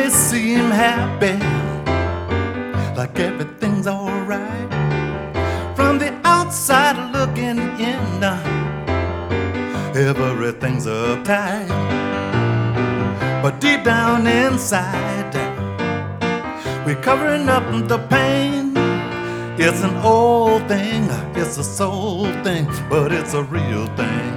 always seem happy, like everything's alright. From the outside looking in, everything's uptight. But deep down inside, we're covering up the pain. It's an old thing, it's a soul thing, but it's a real thing.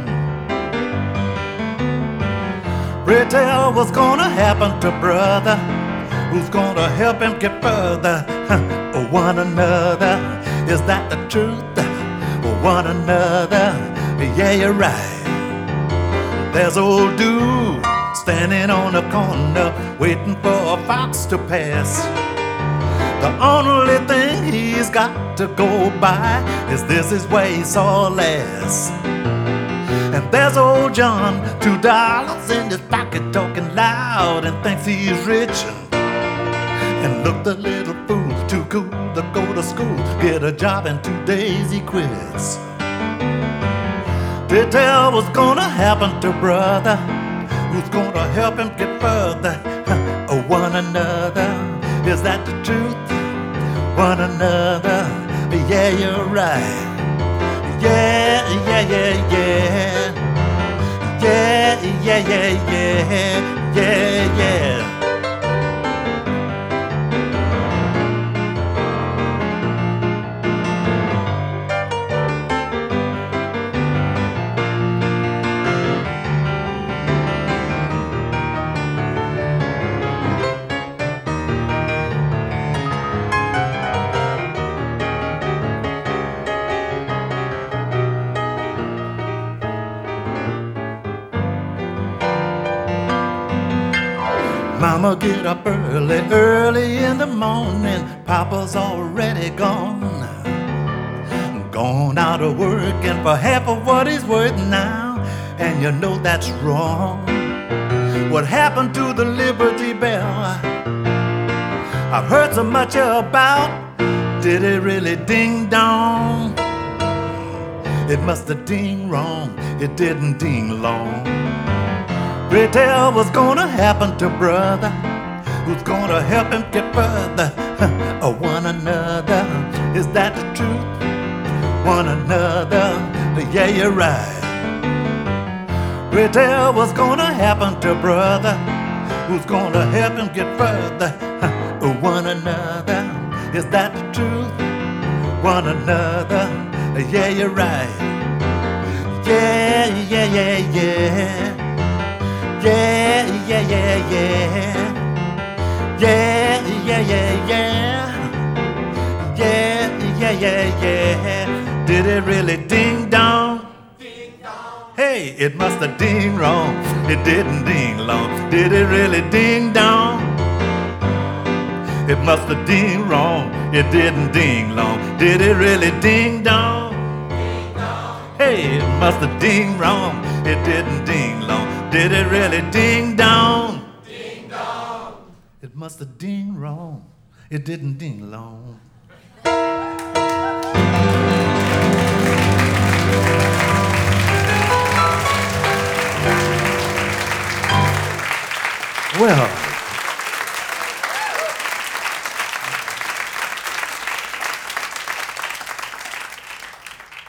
Pray tell what's gonna happen to brother, who's gonna help him get further. One another, is that the truth? One another, yeah, you're right. There's old dude standing on the corner, waiting for a fox to pass. The only thing he's got to go by is this is where he saw last. And there's old John, $2 in his pocket, talking loud and thinks he's rich. And look, the little fool, too cool to go to school, get a job in 2 days he quits. They tell what's gonna happen to brother, who's gonna help him get further. One another, is that the truth? One another, yeah, you're right. Yeah, yeah, yeah, yeah. Yeah, yeah, yeah, yeah, yeah, yeah. Mama get up early, early in the morning. Papa's already gone, gone out of working for half of what he's worth now. And you know that's wrong. What happened to the Liberty Bell? I've heard so much about. Did it really ding dong? It must have ding wrong. It didn't ding long. Pray tell what's gonna happen to brother, who's gonna help him get further. One another, is that the truth? One another, yeah, you're right. Pray tell what's gonna happen to brother, who's gonna help him get further. One another, is that the truth? One another, yeah, you're right. Yeah, yeah, yeah, yeah. Yeah, yeah, yeah, yeah. Yeah, yeah, yeah, yeah. Yeah, yeah, yeah, yeah. Did it really ding dong? Ding dong. Hey, it must have ding wrong. It didn't ding long. Did it really ding dong? It must have ding wrong. It didn't ding long. Did it really ding dong? Ding dong. Hey, it must have ding wrong. It didn't ding long. Did it really ding dong? Ding dong. It must have ding wrong. It didn't ding long. Well,